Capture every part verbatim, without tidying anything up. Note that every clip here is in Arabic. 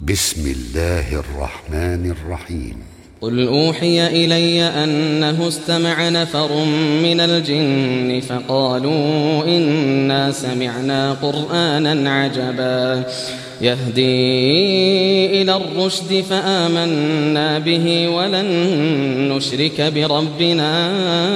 بسم الله الرحمن الرحيم. قل أوحي إلي أنه استمع نفر من الجن فقالوا إنا سمعنا قرآنا عجبا يهدي إلى الرشد فآمنا به ولن نشرك بربنا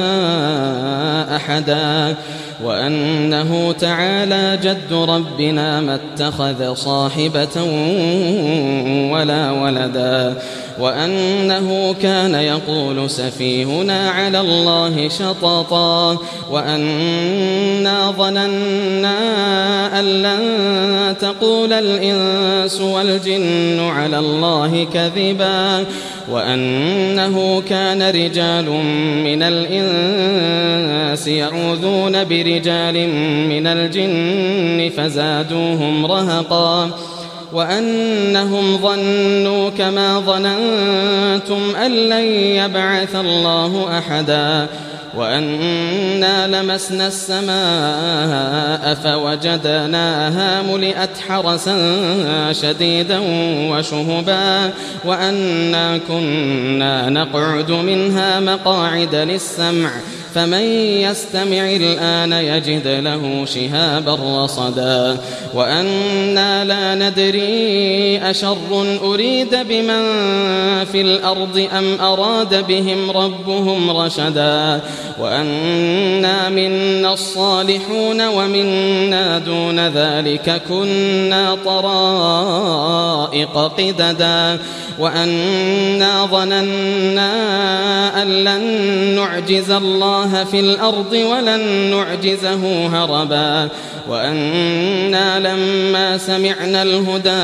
أحدا وأنه تعالى جد ربنا ما اتخذ صاحبة ولا ولدا وأنه كان يقول سفيهنا على الله شططا وأنا ظننا أن لن تقول الإنس والجن على الله كذبا وأنه كان رجال من الإنس يعوذون برجال من الجن فزادوهم رهقا وأنهم ظنوا كما ظننتم أن لن يبعث الله أحدا وأنا لمسنا السماء فوجدناها ملئت حرسا شديدا وشهبا وأنا كنا نقعد منها مقاعد للسمع فمن يستمع الآن يجد له شهابا رصدا وأنا لا ندري أشر أريد بمن في الأرض أم أراد بهم ربهم رشدا وأنا منا الصالحون ومنا دون ذلك كنا طرائق قددا وأنا ظننا أن لن نعجز الله في الأرض ولن نعجزه هربا وأنا لما سمعنا الهدى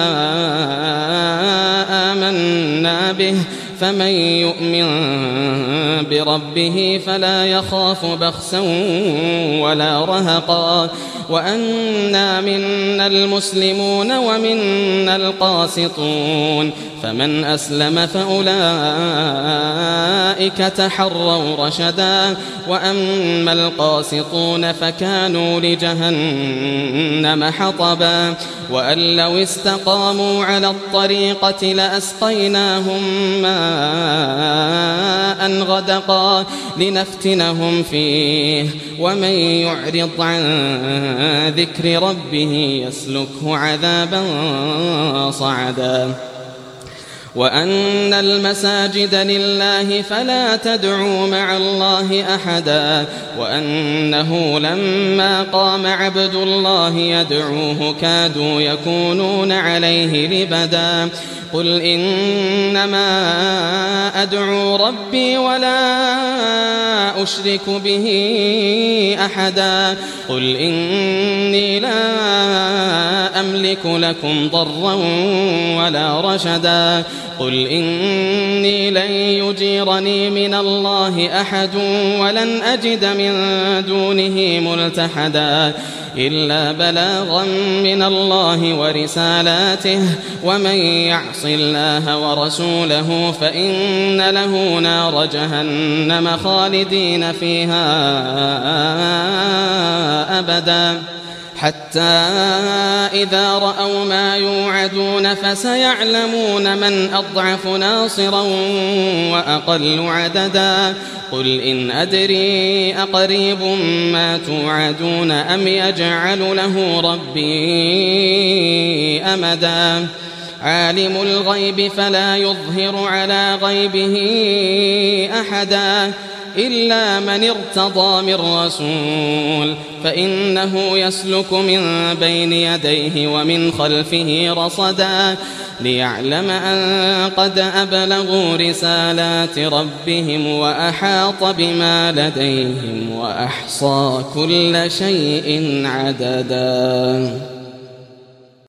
آمنا به فمن يؤمن بربه فلا يخاف بخسا ولا رهقا وأنا منا المسلمون ومنا القاسطون فمن أسلم فأولئك تحروا رشدا وأما القاسطون فكانوا لجهنم حطبا وأن لو استقاموا على الطريقة لأسقيناهم ماء غدقا لنفتنهم فيه ومن يعرض عن ذكر ربه يسلكه عذابا صعدا وأن المساجد لله فلا تدعوا مع الله أحدا وأنه لما قام عبد الله يدعوه كادوا يكونون عليه لبدا قل إنما أدعو ربي ولا أشرك به أحدا قل إني لا أملك لكم ضرا ولا رشدا قل إني لن يجيرني من الله أحد ولن أجد من دونه ملتحدا إلا بلاغا من الله ورسالاته ومن يعص الله ورسوله فإن له نار جهنم خالدين فيها أبدا حتى إذا رأوا ما يوعدون فسيعلمون من أضعف ناصرا وأقل عددا قل إن أدري أقريب ما توعدون أم يجعل له ربي أمدا عالم الغيب فلا يظهر على غيبه أحدا إلا من ارتضى من رسول فإنه يسلك من بين يديه ومن خلفه رصدا ليعلم أن قد أبلغوا رسالات ربهم وأحاط بما لديهم وأحصى كل شيء عددا.